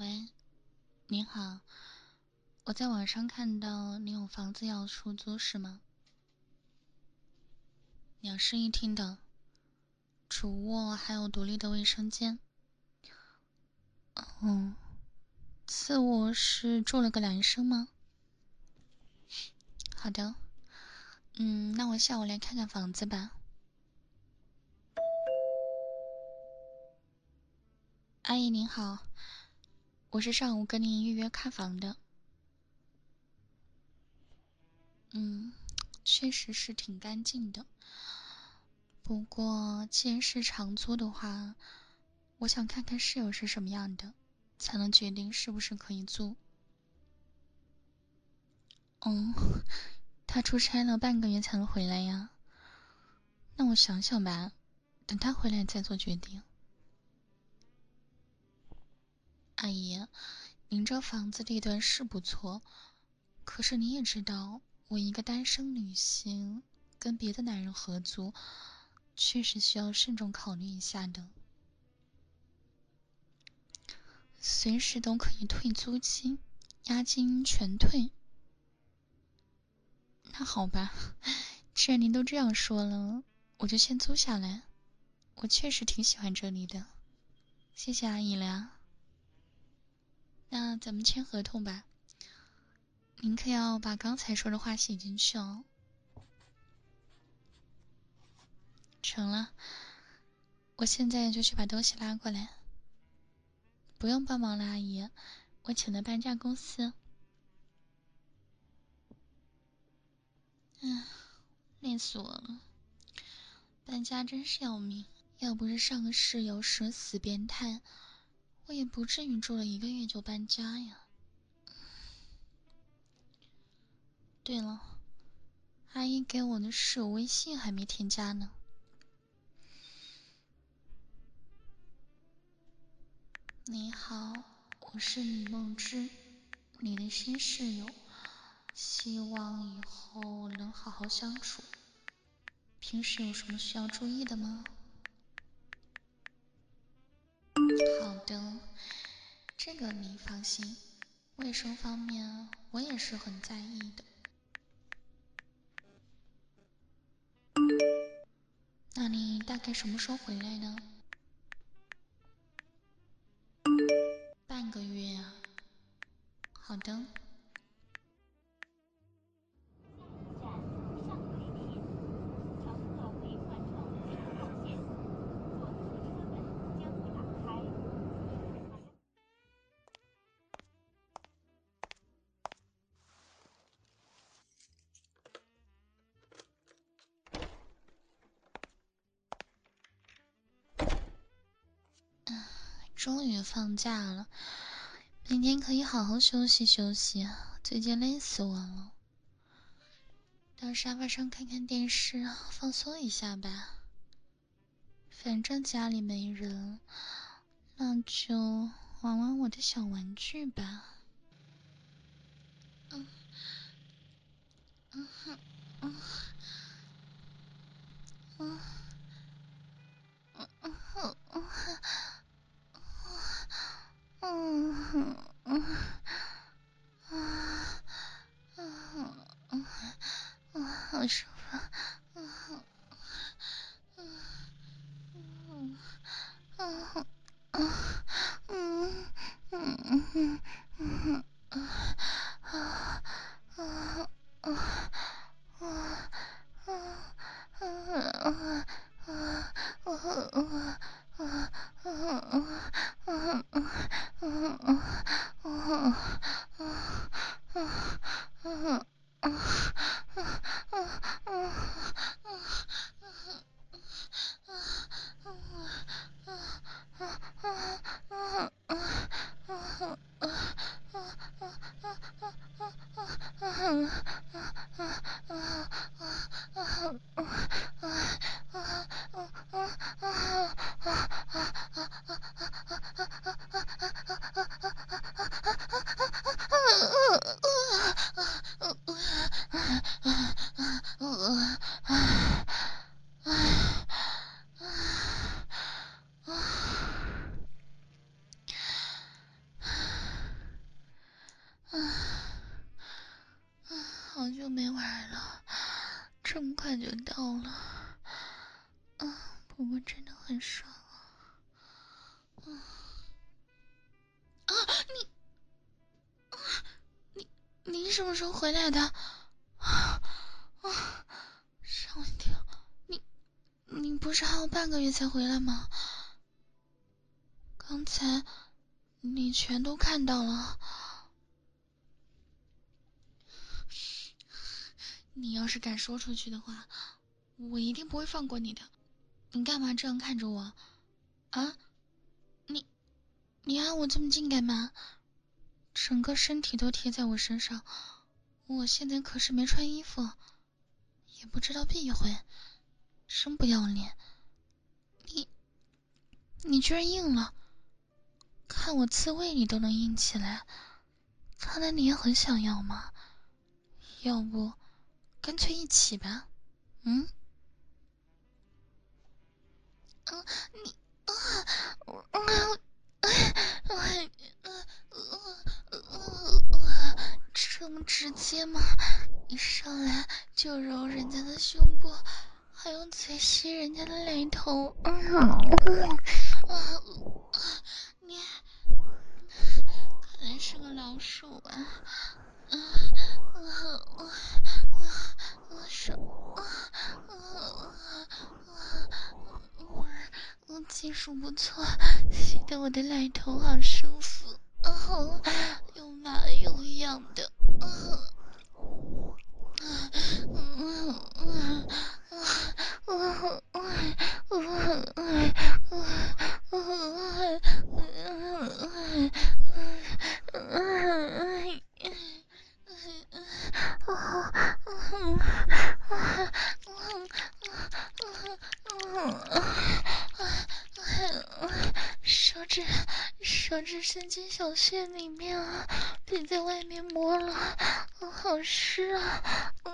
喂，你好，我在网上看到你有房子要出租是吗？两室一厅的，主卧还有独立的卫生间。嗯，次卧是住了个男生吗？好的，那我下午来看看房子吧。阿姨您好，我是上午跟您预约看房的。确实是挺干净的。不过既然是长租的话，我想看看室友是什么样的，才能决定是不是可以租。他出差了半个月才能回来呀。那我想想吧，等他回来再做决定。阿姨，您这房子地段是不错，可是你也知道，我一个单身女性跟别的男人合租，确实需要慎重考虑一下的。随时都可以退租金，押金全退。那好吧，既然您都这样说了，我就先租下来。我确实挺喜欢这里的，谢谢阿姨了呀。那咱们签合同吧，您可要把刚才说的话写进去哦。成了，我现在就去把东西拉过来。不用帮忙了，阿姨，我请了搬家公司。累死我了，搬家真是要命。要不是上个室友是死变态，我也不至于住了1个月就搬家呀。对了，阿姨给我的室友微信还没添加呢。你好，我是李梦之，你的新室友，希望以后能好好相处。平时有什么需要注意的吗？好的，这个你放心，卫生方面我也是很在意的。那你大概什么时候回来呢？半个月啊。好的。终于放假了，明天可以好好休息休息，最近累死我了。到沙发上看看电视，放松一下吧。反正家里没人，那就玩玩我的小玩具吧。好舒服。 久没玩了，这么快就到了。不过真的很爽啊！你什么时候回来的？吓我一跳！你不是还有半个月才回来吗？刚才你全都看到了。你要是敢说出去的话，我一定不会放过你的。你干嘛这样看着我？啊？你按我这么近干嘛？整个身体都贴在我身上，我现在可是没穿衣服，也不知道避讳，真不要脸！你居然硬了，看我刺猬你都能硬起来，看来你也很想要嘛。要不干脆一起吧？这么直接吗？一上来就揉人家的胸部，还用嘴吸人家的奶头。你看来是个老手啊！我技术不错，吸得我的奶头好舒服，又麻又痒的。手指伸进小穴里面啊，别在外面摸了，好湿啊！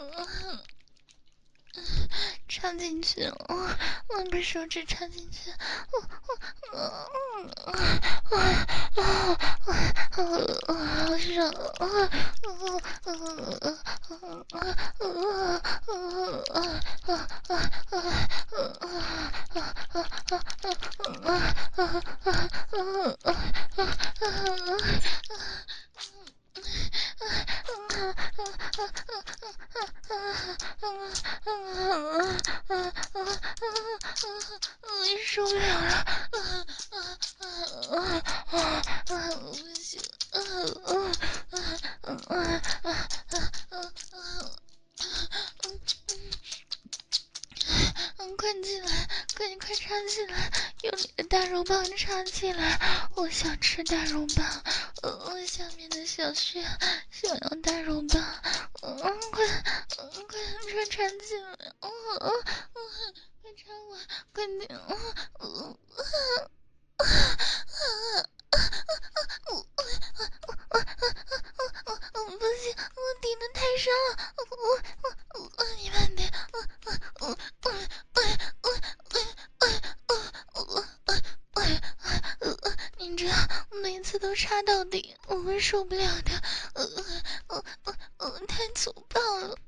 插进去，把手指插进去，好爽！受不了了！不行！快进来！快插起来！用你的大肉棒插起来！我想吃大肉棒，我下面的小穴想要大肉棒，快插进来！快插我！快点！不行，我顶得太深了，你慢点！你这每次都插到底，我会受不了的。太粗暴了。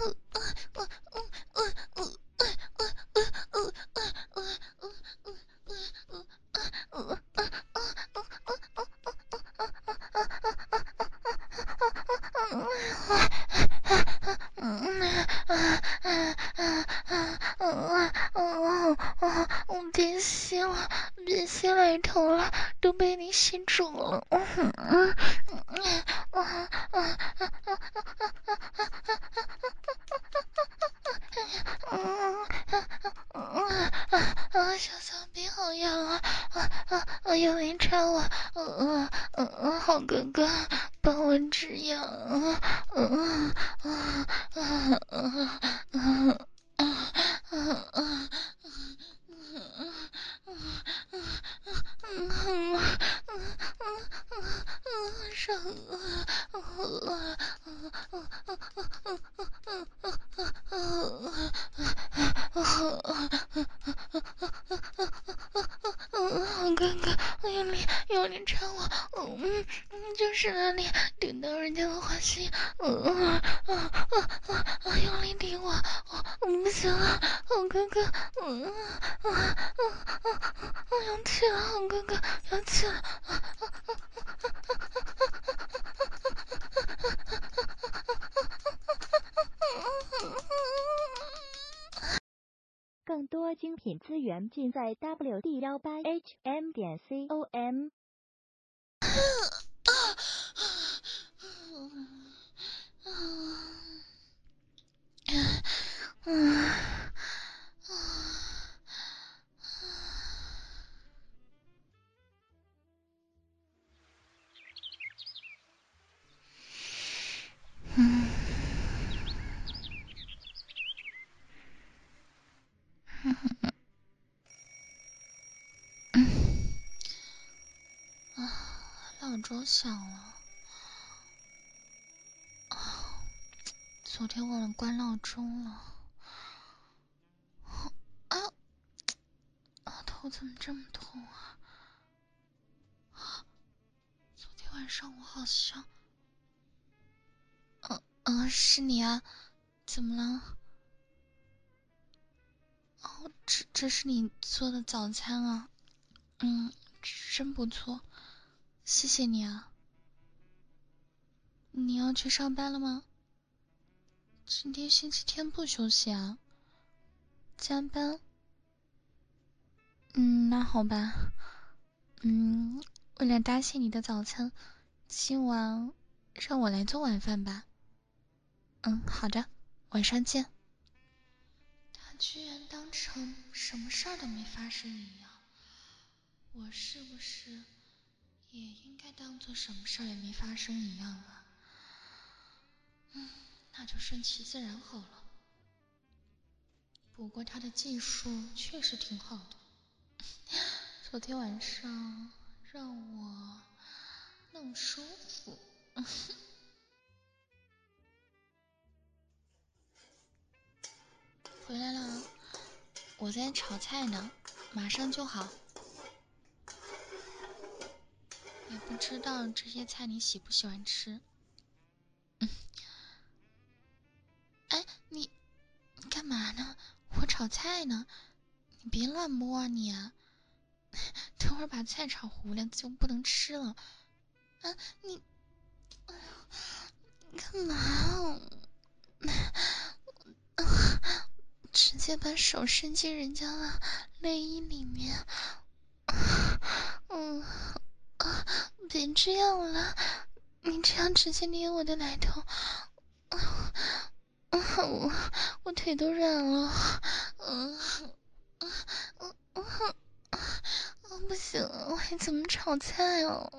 别吸了，别吸奶头了，都被你吸肿了。小骚逼好痒啊！有人插我，好哥哥，帮我止痒啊！好哥哥，有人插我， 就是那里顶到人家的花心，用力顶我，我不行了，好哥哥，要去了，好哥哥要去了。 更多精品资源尽在 wd18hm.com。 闹钟响了，昨天忘了关闹钟了。头怎么这么痛啊？昨天晚上我好像……是你啊？怎么了？这是你做的早餐啊？真不错，谢谢你啊。你要去上班了吗？今天星期天不休息啊？加班？那好吧。为了答谢你的早餐，今晚让我来做晚饭吧。好的，晚上见。他居然当成什么事儿都没发生一样，我是不是也应该当做什么事儿也没发生一样啊？那就顺其自然好了。不过他的技术确实挺好的，昨天晚上让我弄舒服。回来了，我在炒菜呢，马上就好。也不知道这些菜你喜不喜欢吃。哎，你干嘛呢？我炒菜呢，你别乱摸啊你啊！等会儿把菜炒糊了就不能吃了。你干嘛？直接把手伸进人家的内衣里面。别这样了，你这样直接捏我的奶头，我腿都软了。不行，我还怎么炒菜啊？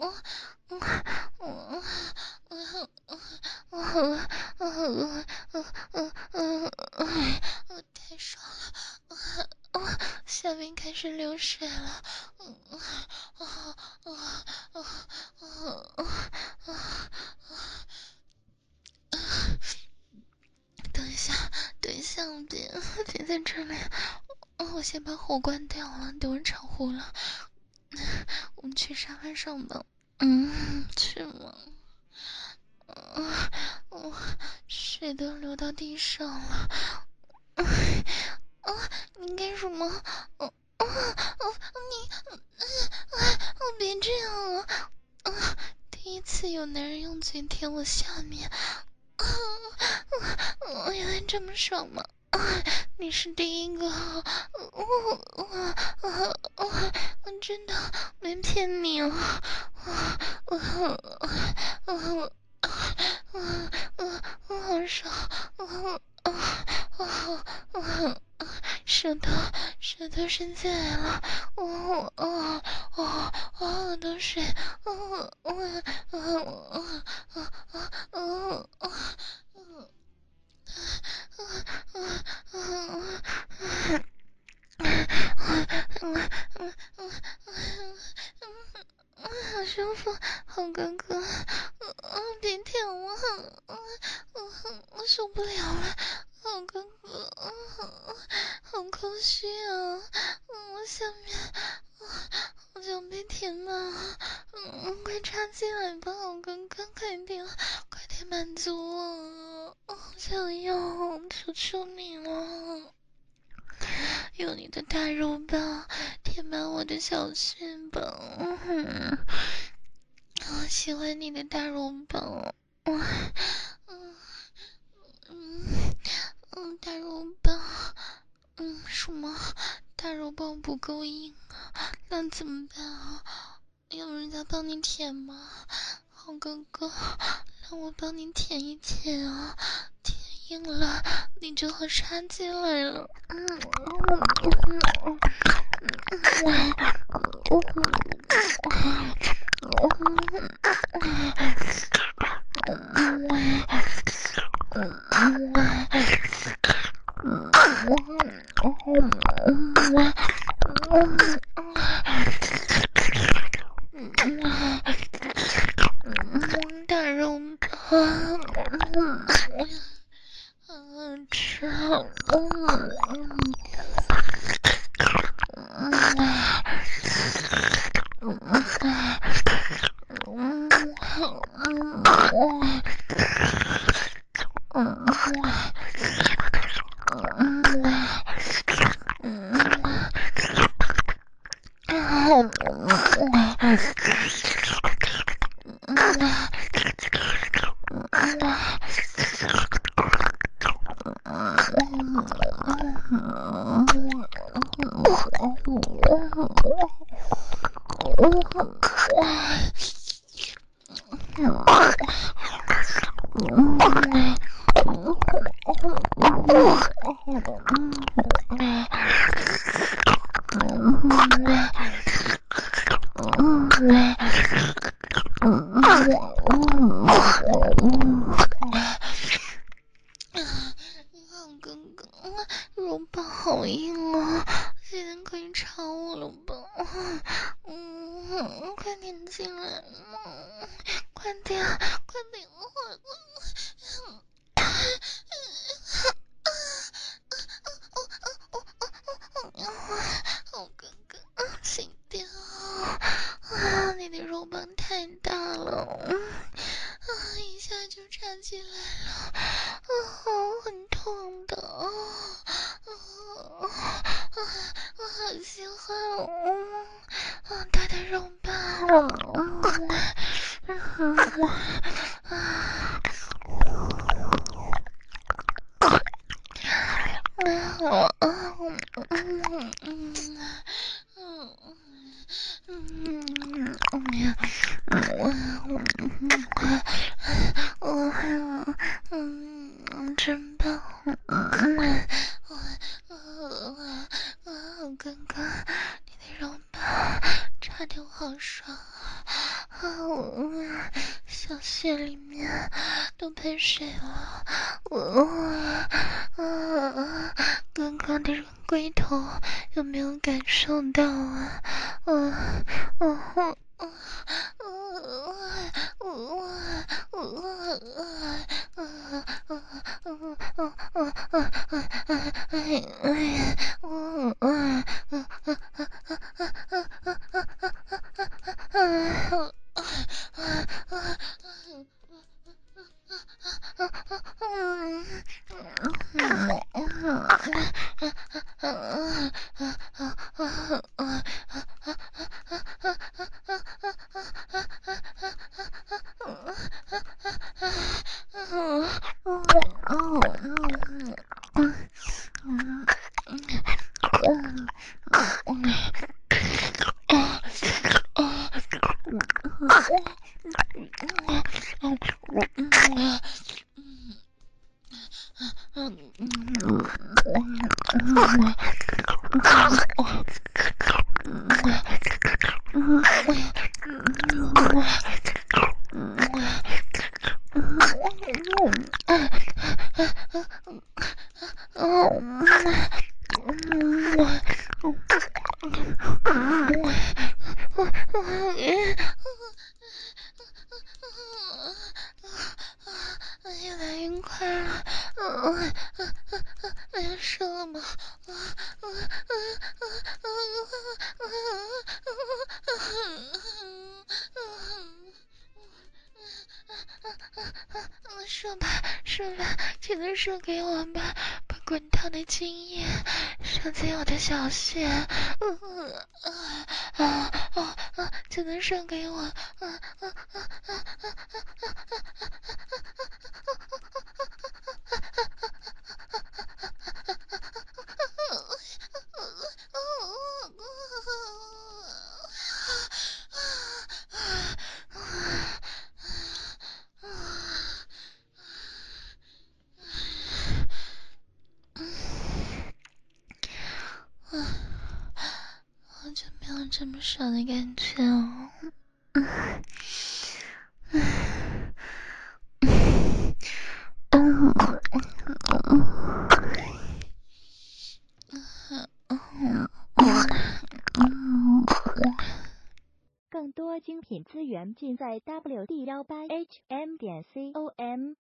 太爽了，下面开始流水了。等一下，别在这里。我先把火关掉了，等会炒糊了。我们去沙发上吧。去了。水都流到地上了。你干什么？别这样啊！第一次有男人用嘴舔我下面，原来这么爽吗？你是第一个，我真的没骗你哦。我好爽，舌头伸进来了，我都水，好舒服，好哥哥，别舔我，我受不了了，好哥哥，好空虚啊，我下面好想被舔满了，快插进来吧，我哥哥，快点满足我，想要，求求你了。用你的大肉棒填满我的小穴吧，我喜欢你的大肉棒，大肉棒，什么？大肉棒不够硬啊，那怎么办啊？有人家帮你舔吗？好哥哥，让我帮你舔一舔啊，舔硬了你就好插进来了。大肉棒，吃。哥哥，肉棒好硬啊！现在可以插我了吧？快点进来，快点，好哥哥，轻点啊！你的肉棒太大了，一下就插进来了，很痛的，我好喜欢大的肉棒，真棒！哥哥，你的肉棒插得我好爽啊！小穴里面都喷水了，哥哥的龟头有没有感受到啊？越来越快了，要射了吗？ 射吧，射吧，记得射给我吧，把滚烫的精液射进我的小穴，记得射给我，好久没有这么爽的感觉了。 更多精品资源尽在 WD18HM.com。